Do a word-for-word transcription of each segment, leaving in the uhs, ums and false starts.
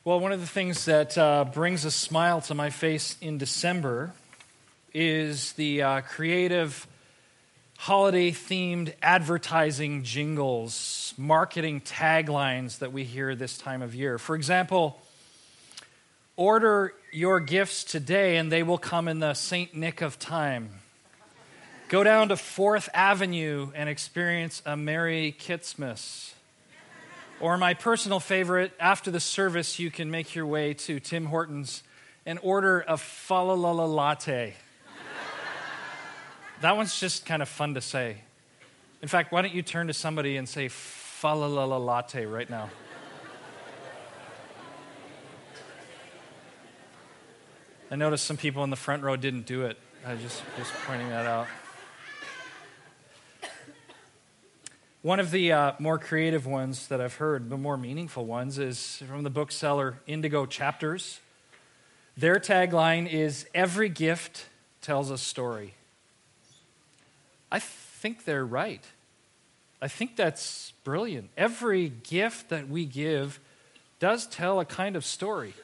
Well, one of the things that uh, brings a smile to my face in December is the uh, creative holiday-themed advertising jingles, marketing taglines that we hear this time of year. For example, order your gifts today and they will come in the Saint Nick of time. Go down to Fourth Avenue and experience a Merry Kitsmas. Or my personal favorite, after the service, you can make your way to Tim Hortons and order a Falalala latte. That one's just kind of fun to say. In fact, why don't you turn to somebody and say Falalala latte right now? I noticed some people in the front row didn't do it. I just just pointing that out. One of the uh, more creative ones that I've heard, the more meaningful ones, is from the bookseller Indigo Chapters. Their tagline is, "Every gift tells a story." I think they're right. I think that's brilliant. Every gift that we give does tell a kind of story.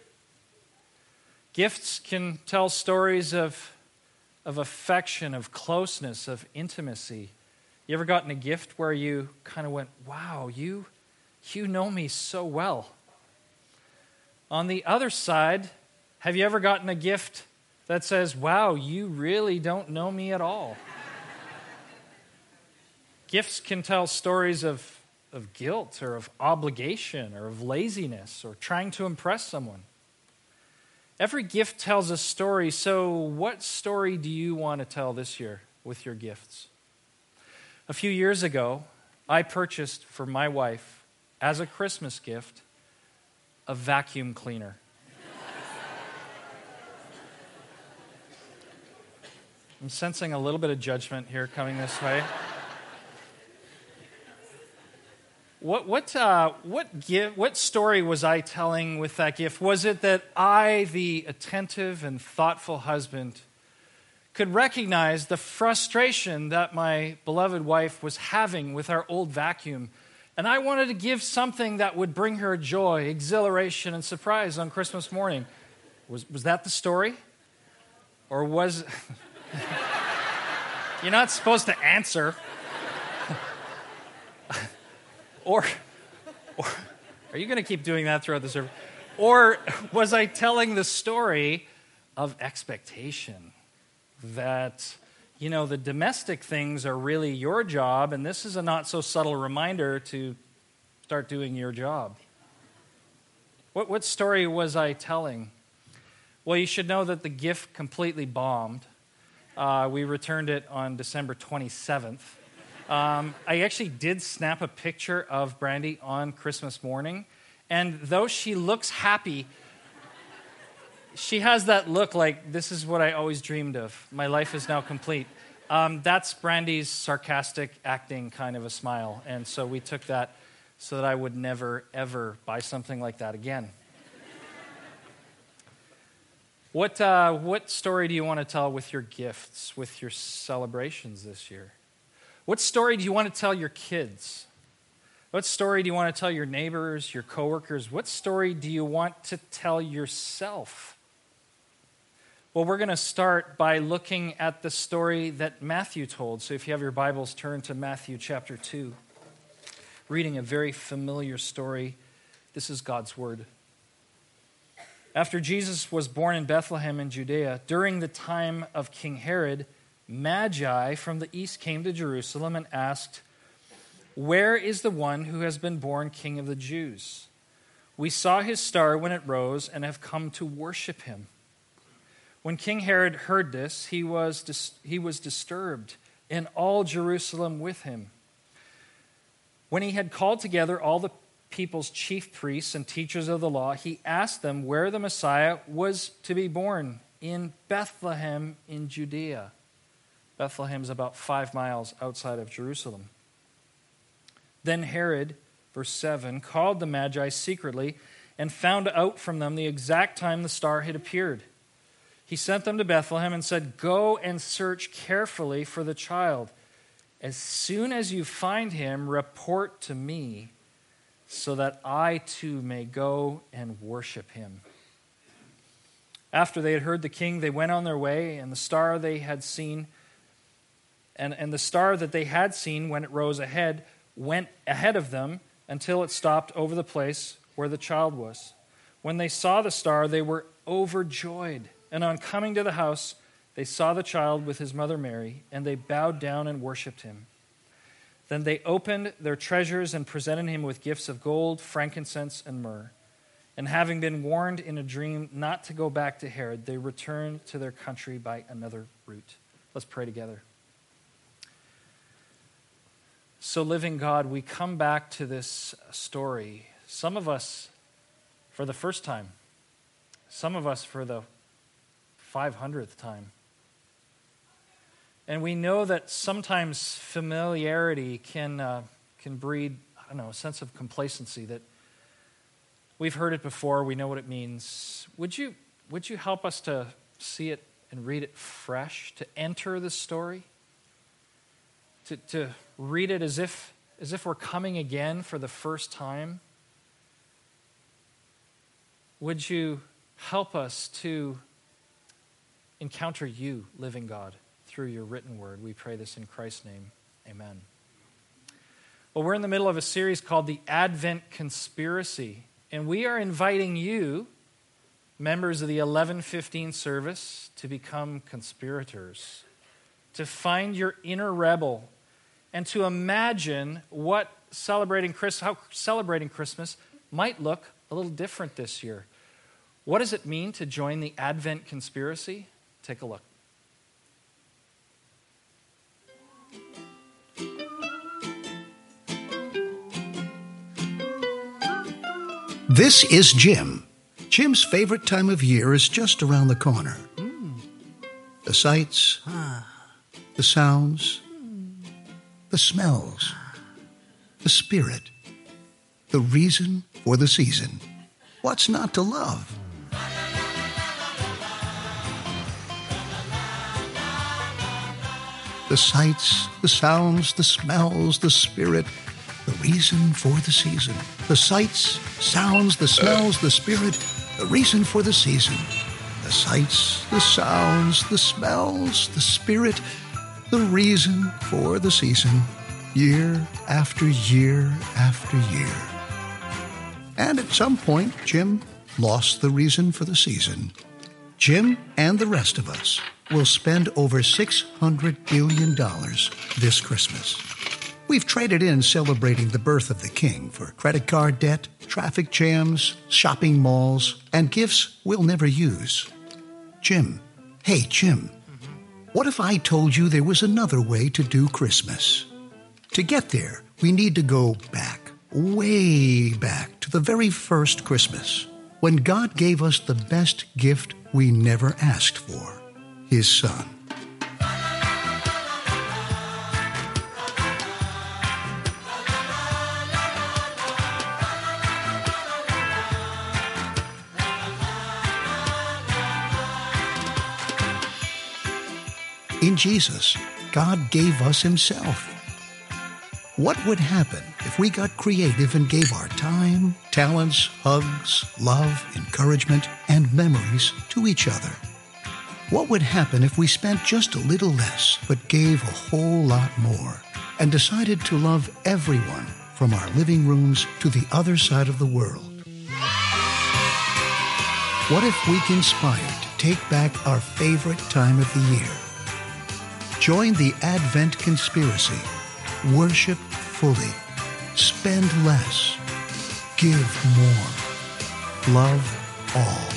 Gifts can tell stories of, of affection, of closeness, of intimacy. You ever gotten a gift where you kind of went, wow, you, you know me so well? On the other side, have you ever gotten a gift that says, wow, you really don't know me at all? Gifts can tell stories of, of guilt or of obligation or of laziness or trying to impress someone. Every gift tells a story, so what story do you want to tell this year with your gifts? A few years ago, I purchased for my wife, as a Christmas gift, a vacuum cleaner. I'm sensing a little bit of judgment here coming this way. What what uh, what give, what story was I telling with that gift? Was it that I, the attentive and thoughtful husband, could recognize the frustration that my beloved wife was having with our old vacuum, and I wanted to give something that would bring her joy, exhilaration, and surprise on Christmas morning? Was was that the story? Or was... You're not supposed to answer. Or, or are you going to keep doing that throughout the service? Or was I telling the story of expectation? That, you know, the domestic things are really your job, and this is a not-so-subtle reminder to start doing your job. What, what story was I telling? Well, you should know that the gift completely bombed. Uh, we returned it on December twenty-seventh. Um, I actually did snap a picture of Brandy on Christmas morning, and though she looks happy, she has that look like, this is what I always dreamed of. My life is now complete. Um, that's Brandy's sarcastic acting kind of a smile, and so we took that so that I would never, ever buy something like that again. What, uh, what story do you want to tell with your gifts, with your celebrations this year? What story do you want to tell your kids? What story do you want to tell your neighbors, your coworkers? What story do you want to tell yourself? Well, we're going to start by looking at the story that Matthew told. So if you have your Bibles, turn to Matthew chapter two. Reading a very familiar story. This is God's word. After Jesus was born in Bethlehem in Judea, during the time of King Herod, Magi from the east came to Jerusalem and asked, "Where is the one who has been born King of the Jews? We saw his star when it rose and have come to worship him." When King Herod heard this, he was dis- he was disturbed, and all Jerusalem with him. When he had called together all the people's chief priests and teachers of the law, he asked them where the Messiah was to be born. In Bethlehem in Judea. Bethlehem is about five miles outside of Jerusalem. Then Herod, verse seven, called the Magi secretly and found out from them the exact time the star had appeared. He sent them to Bethlehem and said, "Go and search carefully for the child. As soon as you find him, report to me so that I too may go and worship him." After they had heard the king, they went on their way, and the star they had seen, and, and the star that they had seen when it rose ahead, went ahead of them until it stopped over the place where the child was. When they saw the star, they were overjoyed. And on coming to the house, they saw the child with his mother Mary, and they bowed down and worshipped him. Then they opened their treasures and presented him with gifts of gold, frankincense, and myrrh. And having been warned in a dream not to go back to Herod, they returned to their country by another route. Let's pray together. So, living God, we come back to this story. Some of us for the first time. Some of us for the five hundredth time. And we know that sometimes familiarity can uh, can breed, I don't know, a sense of complacency that we've heard it before, we know what it means. Would you would you help us to see it and read it fresh, to enter the story, to to read it as if as if we're coming again for the first time? Would you help us to encounter you, living God, through your written word? We pray this in Christ's name. Amen. Well, we're in the middle of a series called The Advent Conspiracy, and we are inviting you, members of the eleven fifteen service, to become conspirators, to find your inner rebel, and to imagine what celebrating Christ, how celebrating Christmas might look a little different this year. What does it mean to join the Advent Conspiracy? Take a look. This is Jim. Jim's favorite time of year is just around the corner. Mm. The sights, ah. the sounds, mm. the smells, the spirit, the reason for the season. What's not to love? The sights, the sounds, the smells, the spirit, the reason for the season. The sights, sounds, the smells, the spirit, the reason for the season. The sights, the sounds, the smells, the spirit, the reason for the season. Year after year after year. And at some point, Jim lost the reason for the season. Jim and the rest of us will spend over six hundred billion dollars this Christmas. We've traded in celebrating the birth of the King for credit card debt, traffic jams, shopping malls, and gifts we'll never use. Jim, hey, Jim, what if I told you there was another way to do Christmas? To get there, we need to go back, way back to the very first Christmas, when God gave us the best gift we never asked for, His Son. In Jesus, God gave us Himself. What would happen if we got creative and gave our time, talents, hugs, love, encouragement, and memories to each other? What would happen if we spent just a little less but gave a whole lot more and decided to love everyone from our living rooms to the other side of the world? What if we conspired to take back our favorite time of the year? Join the Advent Conspiracy. Worship fully. Spend less. Give more. Love all.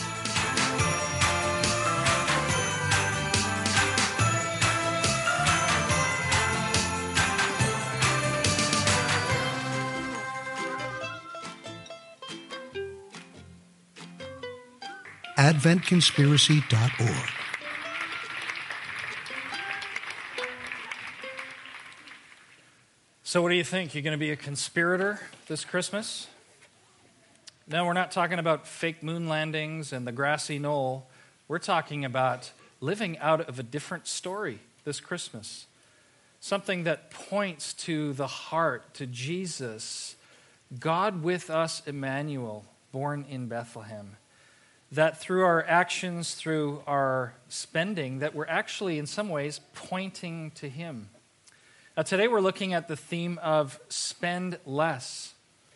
advent conspiracy dot org. So what do you think? You're going to be a conspirator this Christmas? No, we're not talking about fake moon landings and the grassy knoll. We're talking about living out of a different story this Christmas. Something that points to the heart, to Jesus, God with us, Emmanuel, born in Bethlehem. That through our actions, through our spending, that we're actually in some ways pointing to him. Now today we're looking at the theme of spend less.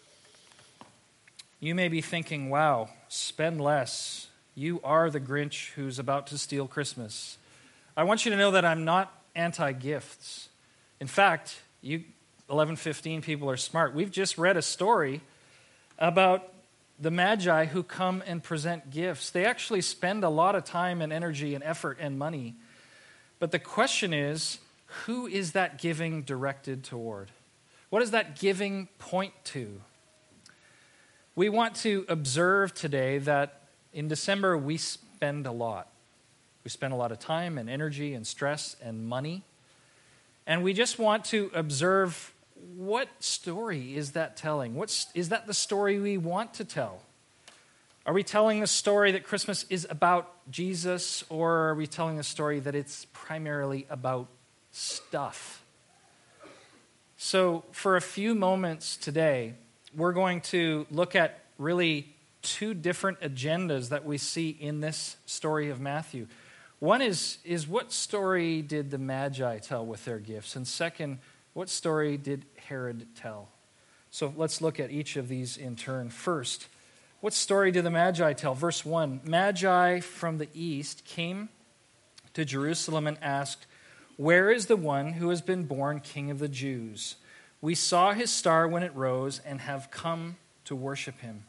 You may be thinking, wow, spend less. You are the Grinch who's about to steal Christmas. I want you to know that I'm not anti-gifts. In fact, you eleven fifteen people are smart. We've just read a story about the Magi who come and present gifts. They actually spend a lot of time and energy and effort and money. But the question is, who is that giving directed toward? What does that giving point to? We want to observe today that in December we spend a lot. We spend a lot of time and energy and stress and money. And we just want to observe, what story is that telling? What's, is that the story we want to tell? Are we telling the story that Christmas is about Jesus, or are we telling the story that it's primarily about stuff? So for a few moments today, we're going to look at really two different agendas that we see in this story of Matthew. One is, is what story did the Magi tell with their gifts? And second, what story did Herod tell? So let's look at each of these in turn. First, what story did the Magi tell? Verse one, Magi from the east came to Jerusalem and asked, "Where is the one who has been born King of the Jews? We saw his star when it rose and have come to worship him."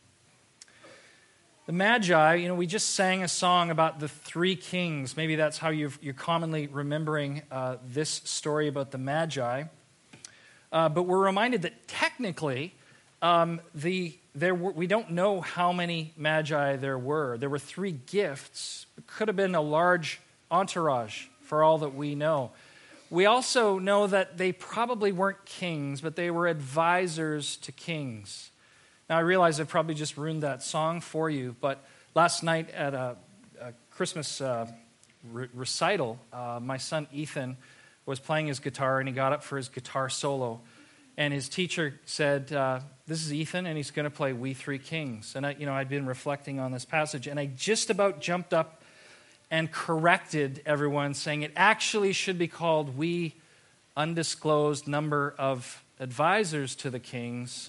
The Magi, you know, we just sang a song about the three kings. Maybe that's how you've, you're commonly remembering uh, this story about the Magi. Uh, but we're reminded that technically, um, the there were, we don't know how many Magi there were. There were three gifts. It could have been a large entourage for all that we know. We also know that they probably weren't kings, but they were advisors to kings. Now, I realize I probably just ruined that song for you, but last night at a, a Christmas uh, re- recital, uh, my son Ethan was playing his guitar, and he got up for his guitar solo. And his teacher said, uh, "This is Ethan, and he's going to play We Three Kings." And I, you know, I'd been reflecting on this passage, and I just about jumped up and corrected everyone, saying it actually should be called We Undisclosed Number of Advisors to the Kings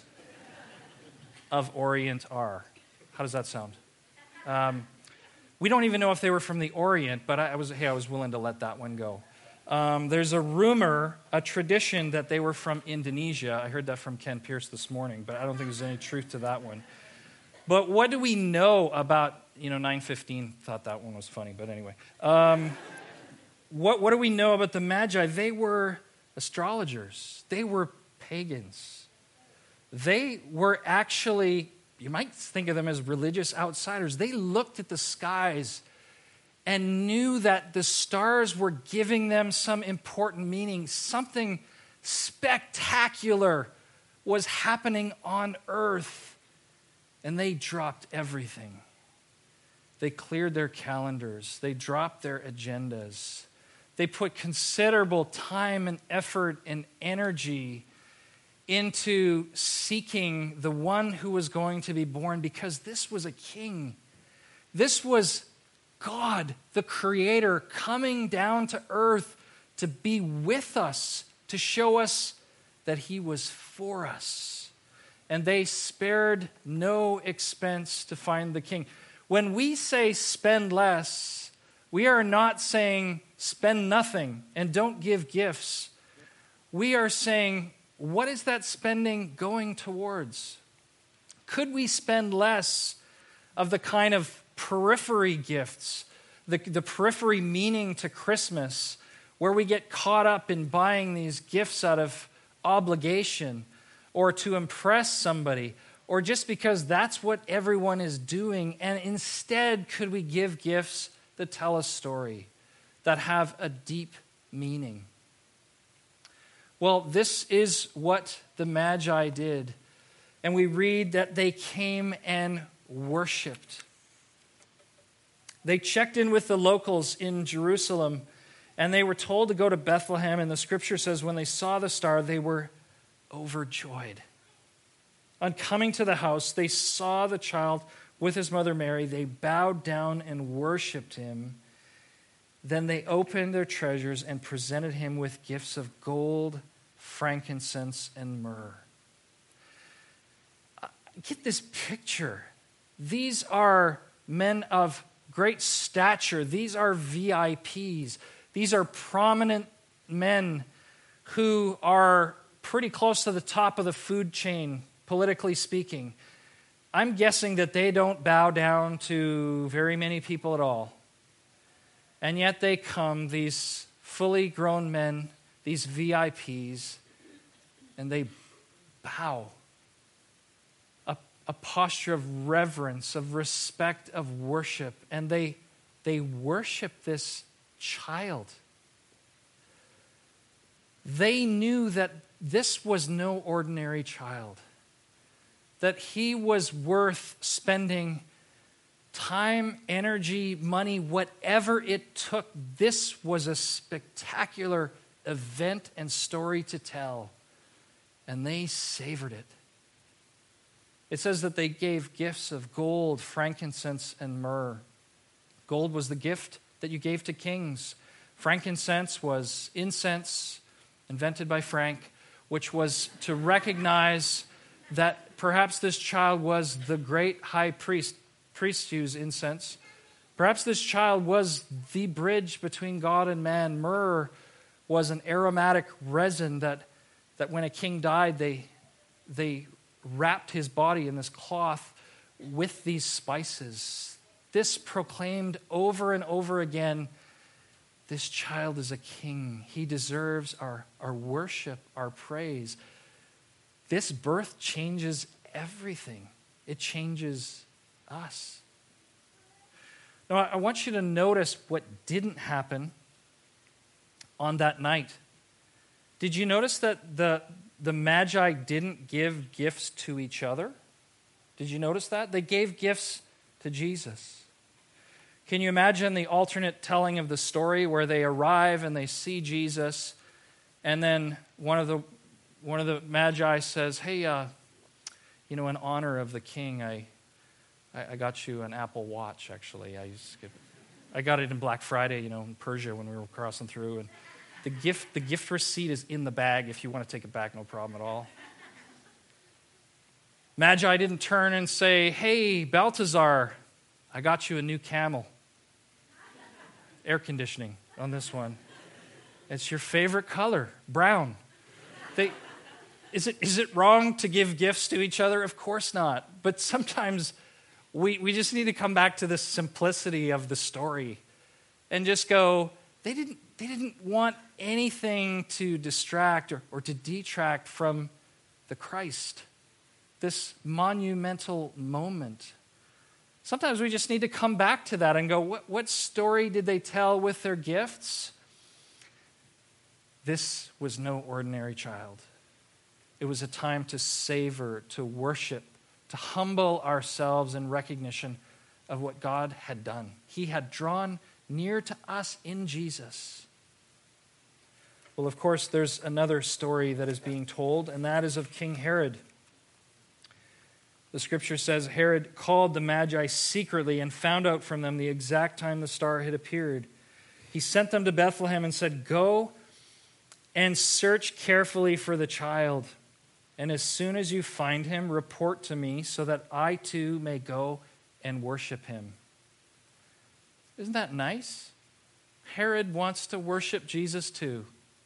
of Orient Are. How does that sound? Um, we don't even know if they were from the Orient, but I, I was hey, I was willing to let that one go. Um, there's a rumor, a tradition that they were from Indonesia. I heard that from Ken Pierce this morning, but I don't think there's any truth to that one. But what do we know about, you know, nine fifteen thought that one was funny, but anyway. Um, what, what do we know about the Magi? They were astrologers. They were pagans. They were actually, you might think of them as religious outsiders. They looked at the skies and knew that the stars were giving them some important meaning. Something spectacular was happening on earth. And they dropped everything. They cleared their calendars. They dropped their agendas. They put considerable time and effort and energy into seeking the one who was going to be born, because this was a king. This was God, the Creator, coming down to earth to be with us, to show us that he was for us. And they spared no expense to find the king. When we say spend less, we are not saying spend nothing and don't give gifts. We are saying, what is that spending going towards? Could we spend less of the kind of periphery gifts, the, the periphery meaning to Christmas, where we get caught up in buying these gifts out of obligation or to impress somebody, or just because that's what everyone is doing, and instead could we give gifts that tell a story, that have a deep meaning? Well, this is what the Magi did. And we read that they came and worshiped. They checked in with the locals in Jerusalem, and they were told to go to Bethlehem. And the scripture says when they saw the star, they were overjoyed. On coming to the house, they saw the child with his mother Mary. They bowed down and worshiped him. Then they opened their treasures and presented him with gifts of gold, frankincense, and myrrh. Get this picture. These are men of great stature. These are V I Ps. These are prominent men who are pretty close to the top of the food chain, politically speaking. I'm guessing that they don't bow down to very many people at all. And yet they come, these fully grown men, these V I Ps, and they bow. A, a posture of reverence, of respect, of worship. And they, they worship this child. They knew that this was no ordinary child, that he was worth spending time, energy, money, whatever it took. This was a spectacular event and story to tell, and they savored it. It says that they gave gifts of gold, frankincense, and myrrh. Gold was the gift that you gave to kings. Frankincense was incense invented by Frank, which was to recognize that perhaps this child was the great high priest. Priests use incense. Perhaps this child was the bridge between God and man. Myrrh was an aromatic resin that, that when a king died, they, they wrapped his body in this cloth with these spices. This proclaimed over and over again, this child is a king. He deserves our, our worship, our praise. This birth changes everything. It changes us. Now, I want you to notice what didn't happen on that night. Did you notice that the, the Magi didn't give gifts to each other? Did you notice that? They gave gifts to Jesus. Can you imagine the alternate telling of the story where they arrive and they see Jesus, and then one of the one of the Magi says, "Hey, uh, you know, in honor of the king, I, I, I got you an Apple Watch. Actually, I used to get, I got it in Black Friday, you know, in Persia when we were crossing through, and the gift the gift receipt is in the bag. If you want to take it back, no problem at all." Magi didn't turn and say, "Hey, Balthazar, I got you a new camel. Air conditioning on this one. It's your favorite color, brown." They, is it is it wrong to give gifts to each other? Of course not. But sometimes we, we just need to come back to the simplicity of the story and just go, they didn't, they didn't want anything to distract or, or to detract from the Christ, this monumental moment. Sometimes we just need to come back to that and go, what, what story did they tell with their gifts? This was no ordinary child. It was a time to savor, to worship, to humble ourselves in recognition of what God had done. He had drawn near to us in Jesus. Well, of course, there's another story that is being told, and that is of King Herod. The scripture says Herod called the Magi secretly and found out from them the exact time the star had appeared. He sent them to Bethlehem and said, "Go and search carefully for the child. And as soon as you find him, report to me so that I too may go and worship him." Isn't that nice? Herod wants to worship Jesus too.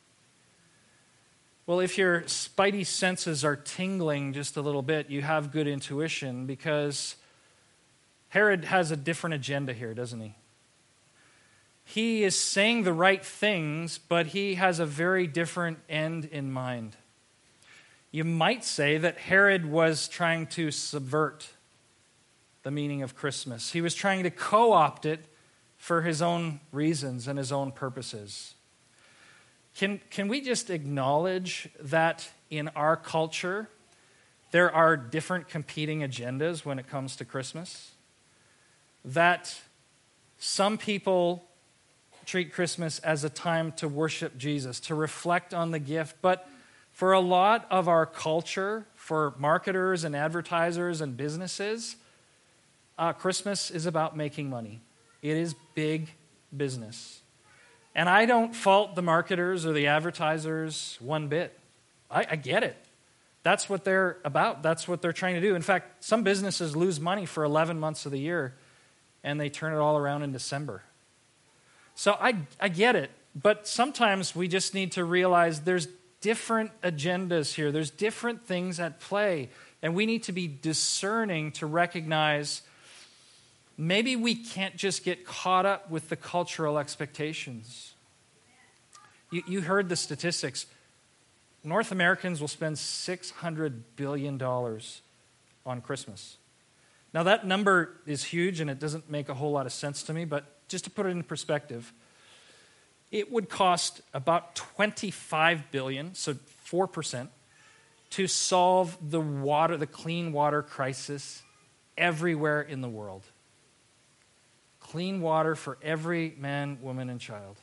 Well, if your spidey senses are tingling just a little bit, you have good intuition, because Herod has a different agenda here, doesn't he? He is saying the right things, but he has a very different end in mind. You might say that Herod was trying to subvert the meaning of Christmas. He was trying to co-opt it for his own reasons and his own purposes. Can, can we just acknowledge that in our culture, there are different competing agendas when it comes to Christmas? That some people treat Christmas as a time to worship Jesus, to reflect on the gift, but For a lot of our culture, for marketers and advertisers and businesses, uh, Christmas is about making money. It is big business. And I don't fault the marketers or the advertisers one bit. I, I get it. That's what they're about. That's what they're trying to do. In fact, some businesses lose money for eleven months of the year, and they turn it all around in December. So I, I get it. But sometimes we just need to realize there's different agendas here. There's different things at play. And we need to be discerning to recognize maybe we can't just get caught up with the cultural expectations. You, you heard the statistics. North Americans will spend six hundred billion dollars on Christmas. Now that number is huge and it doesn't make a whole lot of sense to me, but just to put it in perspective, it would cost about twenty-five billion dollars, so four percent, to solve the water, the clean water crisis everywhere in the world. Clean water for every man, woman, and child.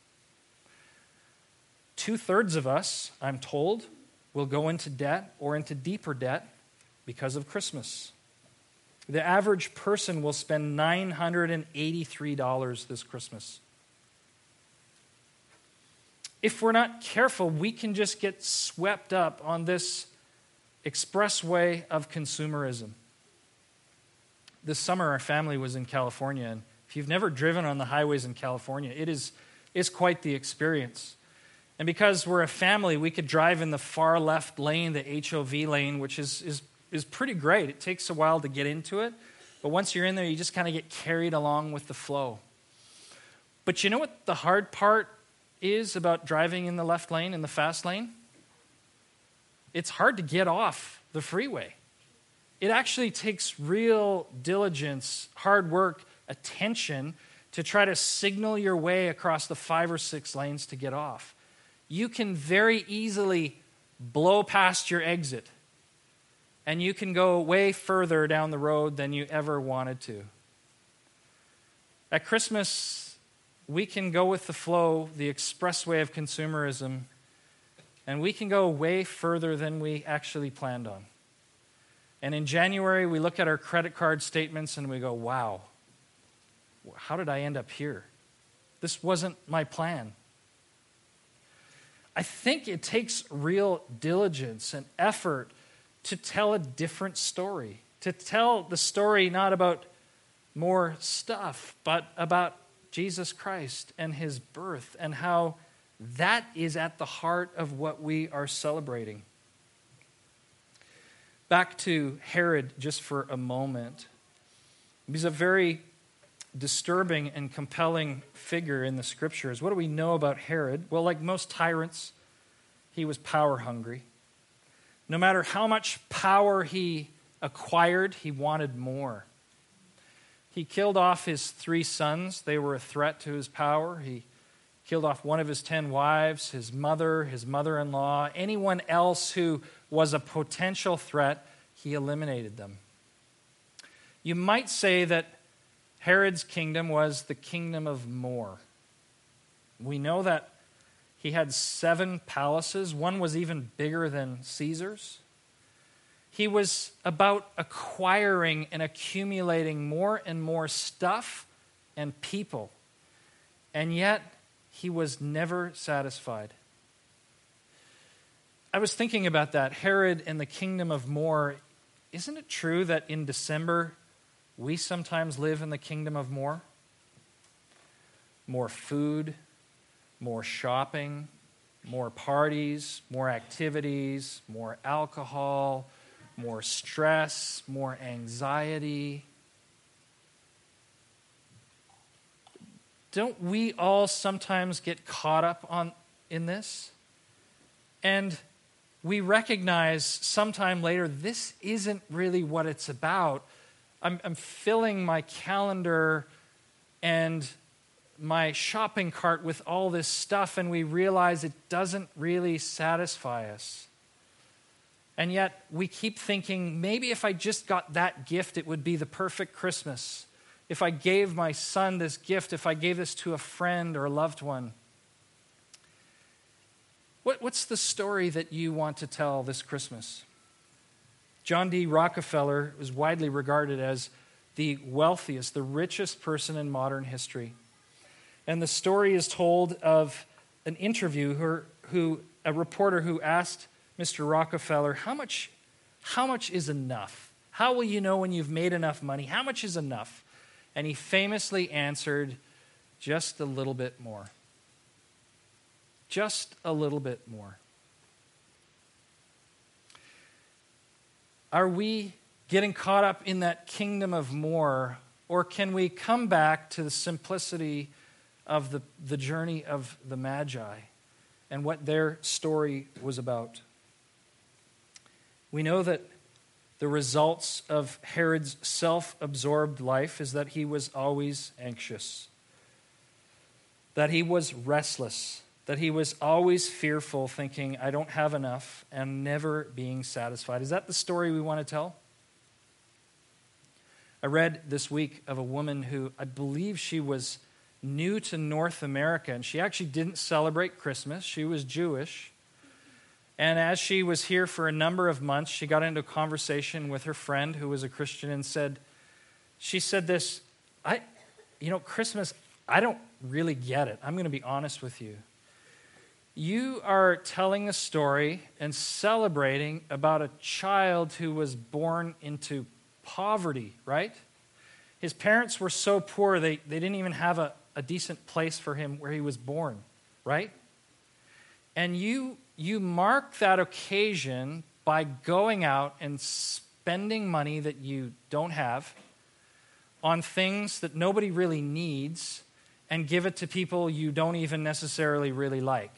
Two-thirds of us, I'm told, will go into debt or into deeper debt because of Christmas. The average person will spend nine hundred eighty-three dollars this Christmas. If we're not careful, we can just get swept up on this expressway of consumerism. This summer, our family was in California, and if you've never driven on the highways in California, it is it's quite the experience. And because we're a family, we could drive in the far left lane, the H O V lane, which is, is, is pretty great. It takes a while to get into it, but once you're in there, you just kind of get carried along with the flow. But you know what the hard part is about driving in the left lane, in the fast lane? It's hard to get off the freeway. It actually takes real diligence, hard work, attention to try to signal your way across the five or six lanes to get off. You can very easily blow past your exit, and you can go way further down the road than you ever wanted to. At Christmas, we can go with the flow, the expressway of consumerism, and we can go way further than we actually planned on. And in January, we look at our credit card statements and we go, wow, how did I end up here? This wasn't my plan. I think it takes real diligence and effort to tell a different story, to tell the story not about more stuff, but about Jesus Christ and his birth and how that is at the heart of what we are celebrating. Back to Herod just for a moment. He's a very disturbing and compelling figure in the scriptures. What do we know about Herod? Well, like most tyrants, he was power hungry. No matter how much power he acquired, he wanted more. He killed off his three sons. They were a threat to his power. He killed off one of his ten wives, his mother, his mother-in-law, anyone else who was a potential threat, he eliminated them. You might say that Herod's kingdom was the kingdom of more. We know that he had seven palaces. One was even bigger than Caesar's. He was about acquiring and accumulating more and more stuff and people. And yet, he was never satisfied. I was thinking about that, Herod and the kingdom of more. Isn't it true that in December, we sometimes live in the kingdom of more? More food, more shopping, more parties, more activities, more alcohol, more stress, more anxiety. Don't we all sometimes get caught up on in this? And we recognize sometime later, this isn't really what it's about. I'm, I'm filling my calendar and my shopping cart with all this stuff, and we realize it doesn't really satisfy us. And yet we keep thinking, maybe if I just got that gift, it would be the perfect Christmas. If I gave my son this gift, if I gave this to a friend or a loved one. What, what's the story that you want to tell this Christmas? John D. Rockefeller was widely regarded as the wealthiest, the richest person in modern history. And the story is told of an interview who, who a reporter who asked Mister Rockefeller, how much, how much is enough? How will you know when you've made enough money? How much is enough? And he famously answered, just a little bit more. Just a little bit more. Are we getting caught up in that kingdom of more, or can we come back to the simplicity of the, the journey of the Magi and what their story was about? We know that the results of Herod's self-absorbed life is that he was always anxious, that he was restless, that he was always fearful, thinking, I don't have enough, and never being satisfied. Is that the story we want to tell? I read this week of a woman who, I believe she was new to North America, and she actually didn't celebrate Christmas. She was Jewish. And as she was here for a number of months, she got into a conversation with her friend who was a Christian and said, she said this, I, you know, Christmas, I don't really get it. I'm going to be honest with you. You are telling a story and celebrating about a child who was born into poverty, right? His parents were so poor, they, they didn't even have a, a decent place for him where he was born, right? And you, you mark that occasion by going out and spending money that you don't have on things that nobody really needs and give it to people you don't even necessarily really like.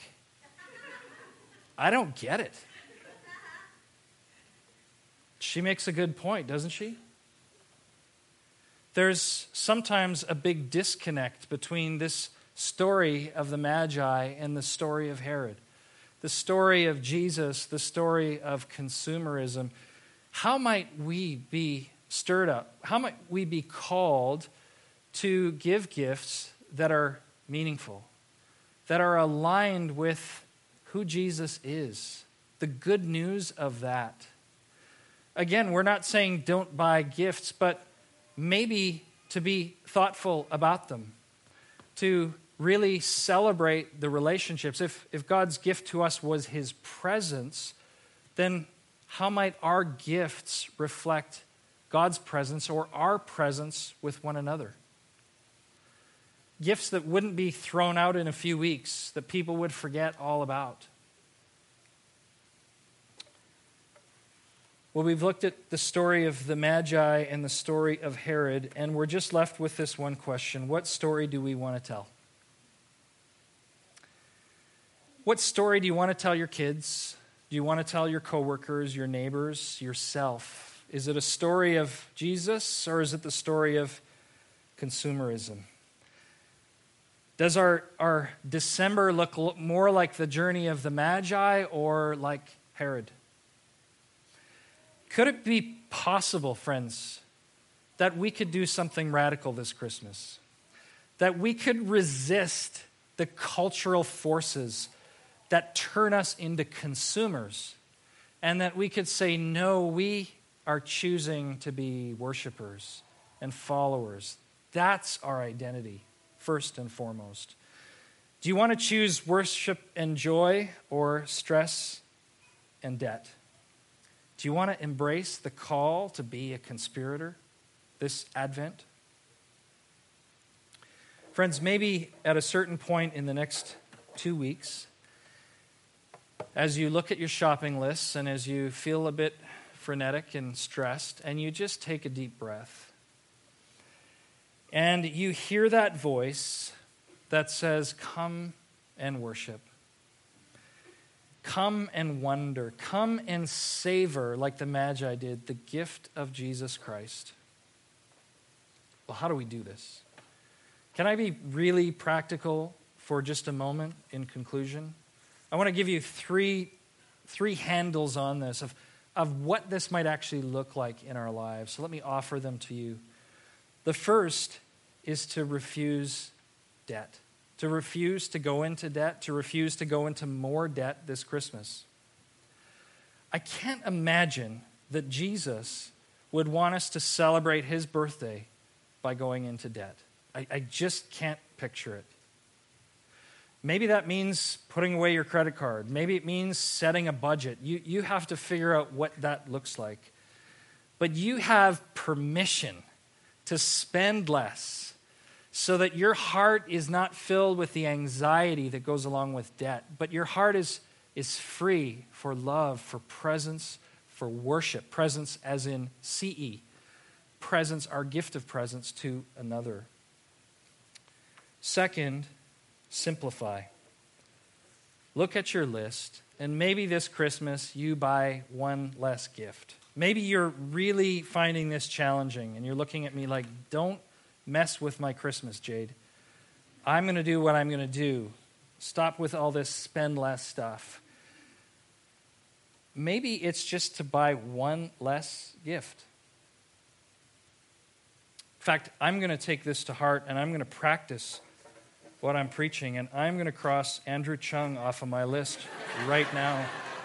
I don't get it. She makes a good point, doesn't she? There's sometimes a big disconnect between this story of the Magi and the story of Herod. The story of Jesus, the story of consumerism. How might we be stirred up? How might we be called to give gifts that are meaningful, that are aligned with who Jesus is, the good news of that? Again, we're not saying don't buy gifts, but maybe to be thoughtful about them, to really celebrate the relationships. If, if God's gift to us was his presence, then how might our gifts reflect God's presence or our presence with one another? Gifts that wouldn't be thrown out in a few weeks, that people would forget all about. Well, we've looked at the story of the Magi and the story of Herod, and we're just left with this one question. What story do we want to tell? What story do you want to tell your kids? Do you want to tell your coworkers, your neighbors, yourself? Is it a story of Jesus, or is it the story of consumerism? Does our, our December look more like the journey of the Magi or like Herod? Could it be possible, friends, that we could do something radical this Christmas? That we could resist the cultural forces that turn us into consumers, and that we could say, no, we are choosing to be worshipers and followers. That's our identity, first and foremost. Do you want to choose worship and joy or stress and debt? Do you want to embrace the call to be a conspirator this Advent? Friends, maybe at a certain point in the next two weeks, as you look at your shopping lists and as you feel a bit frenetic and stressed, and you just take a deep breath, and you hear that voice that says, come and worship. Come and wonder. Come and savor, like the Magi did, the gift of Jesus Christ. Well, how do we do this? Can I be really practical for just a moment in conclusion? I want to give you three, three handles on this of, of what this might actually look like in our lives. So let me offer them to you. The first is to refuse debt. to refuse to go into debt, to refuse to go into more debt this Christmas. I can't imagine that Jesus would want us to celebrate his birthday by going into debt. I, I just can't picture it. Maybe that means putting away your credit card. Maybe it means setting a budget. You, you have to figure out what that looks like. But you have permission to spend less so that your heart is not filled with the anxiety that goes along with debt, but your heart is, is free for love, for presence, for worship. Presence as in C E. Presence, our gift of presence to another. Second, simplify. Look at your list, and maybe this Christmas you buy one less gift. Maybe you're really finding this challenging, and you're looking at me like, don't mess with my Christmas, Jade. I'm going to do what I'm going to do. Stop with all this spend less stuff. Maybe it's just to buy one less gift. In fact, I'm going to take this to heart, and I'm going to practice what I'm preaching, and I'm going to cross Andrew Chung off of my list right now.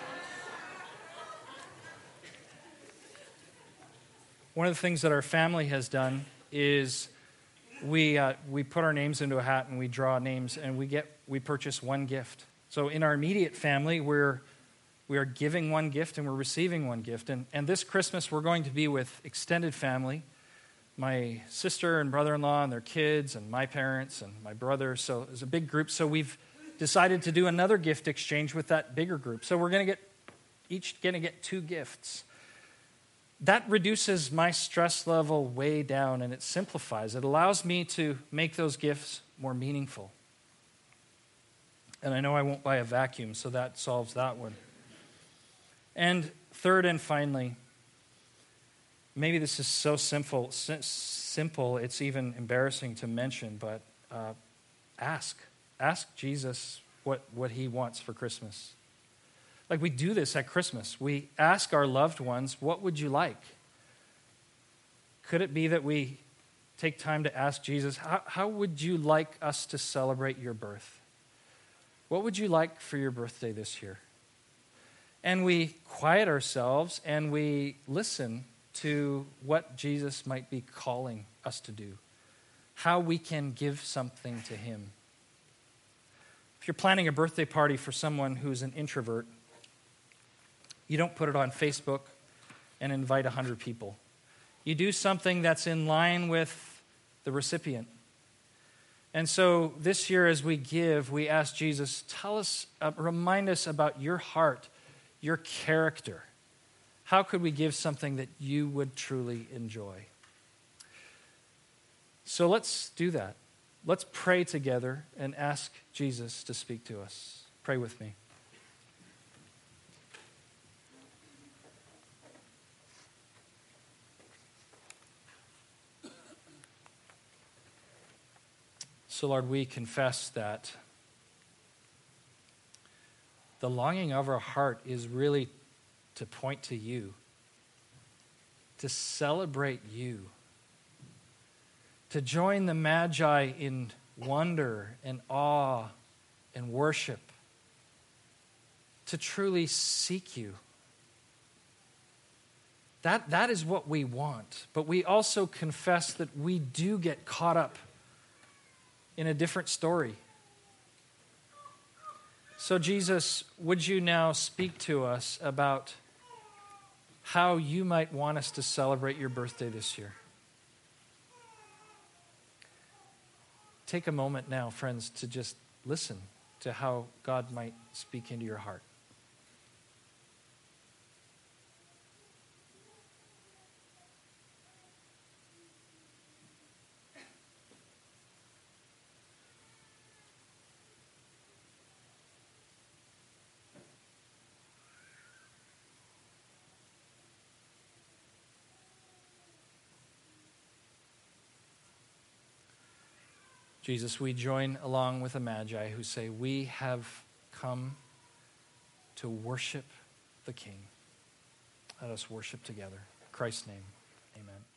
One of the things that our family has done is we uh, we put our names into a hat and we draw names, and we get we purchase one gift. So in our immediate family, we're we are giving one gift and we're receiving one gift. And and this Christmas we're going to be with extended family. My sister and brother-in-law and their kids and my parents and my brother. So it's a big group. So we've decided to do another gift exchange with that bigger group. So we're going to get, each going to get two gifts. That reduces my stress level way down, and it simplifies. It allows me to make those gifts more meaningful. And I know I won't buy a vacuum, so that solves that one. And third and finally, maybe this is so simple, simple it's even embarrassing to mention, but uh, ask. Ask Jesus what, what he wants for Christmas. Like we do this at Christmas. We ask our loved ones, what would you like? Could it be that we take time to ask Jesus, how, how would you like us to celebrate your birth? What would you like for your birthday this year? And we quiet ourselves and we listen to what Jesus might be calling us to do, how we can give something to him. If you're planning a birthday party for someone who's an introvert, you don't put it on Facebook and invite one hundred people. You do something that's in line with the recipient. And so this year as we give, we ask Jesus, tell us, uh, remind us about your heart, your character. How could we give something that you would truly enjoy? So let's do that. Let's pray together and ask Jesus to speak to us. Pray with me. So, Lord, we confess that the longing of our heart is really to point to you, to celebrate you, to join the Magi in wonder and awe and worship, to truly seek you. That, that is what we want. But we also confess that we do get caught up in a different story. So, Jesus, would you now speak to us about how you might want us to celebrate your birthday this year? Take a moment now, friends, to just listen to how God might speak into your heart. Jesus, we join along with the Magi who say, we have come to worship the King. Let us worship together. In Christ's name, amen.